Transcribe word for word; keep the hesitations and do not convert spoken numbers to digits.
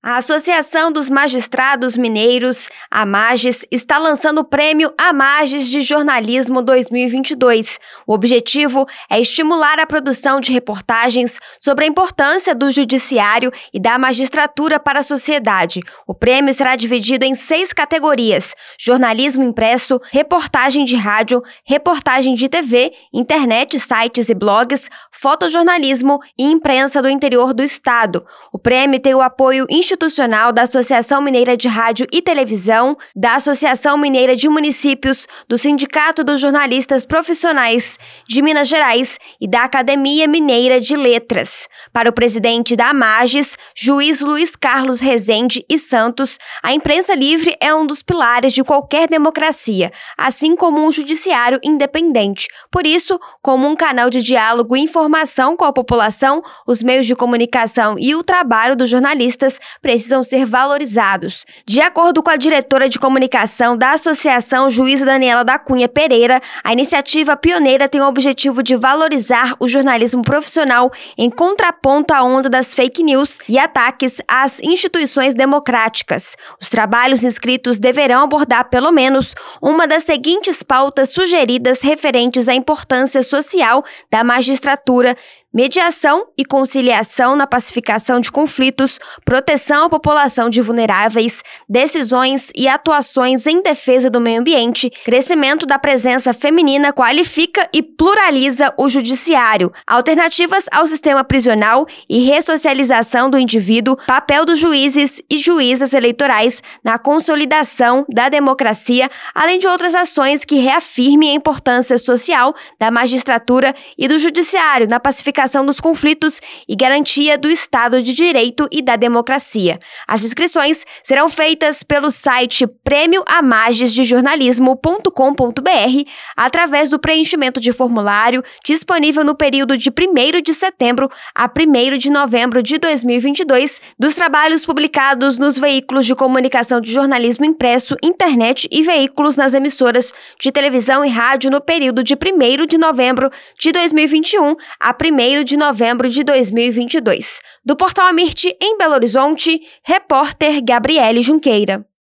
A Associação dos Magistrados Mineiros, AMAGES, está lançando o Prêmio AMAGES de Jornalismo dois mil e vinte e dois. O objetivo é estimular a produção de reportagens sobre a importância do judiciário e da magistratura para a sociedade. O prêmio será dividido em seis categorias: jornalismo impresso, reportagem de rádio, reportagem de T V, internet, sites e blogs, fotojornalismo e imprensa do interior do estado. O prêmio tem o apoio institucional institucional da Associação Mineira de Rádio e Televisão, da Associação Mineira de Municípios, do Sindicato dos Jornalistas Profissionais de Minas Gerais e da Academia Mineira de Letras. Para o presidente da AMAGES, juiz Luiz Carlos Rezende e Santos, a imprensa livre é um dos pilares de qualquer democracia, assim como um judiciário independente. Por isso, como um canal de diálogo e informação com a população, os meios de comunicação e o trabalho dos jornalistas precisam ser valorizados. De acordo com a diretora de comunicação da Associação, juíza Daniela da Cunha Pereira, a iniciativa pioneira tem o objetivo de valorizar o jornalismo profissional em contraponto à onda das fake news e ataques às instituições democráticas. Os trabalhos inscritos deverão abordar pelo menos uma das seguintes pautas sugeridas referentes à importância social da magistratura: mediação e conciliação na pacificação de conflitos, proteção à população de vulneráveis, decisões e atuações em defesa do meio ambiente, crescimento da presença feminina qualifica e pluraliza o judiciário, alternativas ao sistema prisional e ressocialização do indivíduo, papel dos juízes e juízas eleitorais na consolidação da democracia, além de outras ações que reafirmem a importância social da magistratura e do judiciário na pacificação dos conflitos e garantia do Estado de Direito e da democracia. As inscrições serão feitas pelo site prêmio amages de jornalismo ponto com ponto b r através do preenchimento de formulário disponível no período de primeiro de setembro a primeiro de novembro de dois mil e vinte e dois dos trabalhos publicados nos veículos de comunicação de jornalismo impresso, internet e veículos nas emissoras de televisão e rádio no período de primeiro de novembro de dois mil e vinte e um a primeiro de novembro de dois mil e vinte e dois. Do Portal Amirte, em Belo Horizonte, repórter Gabriele Junqueira.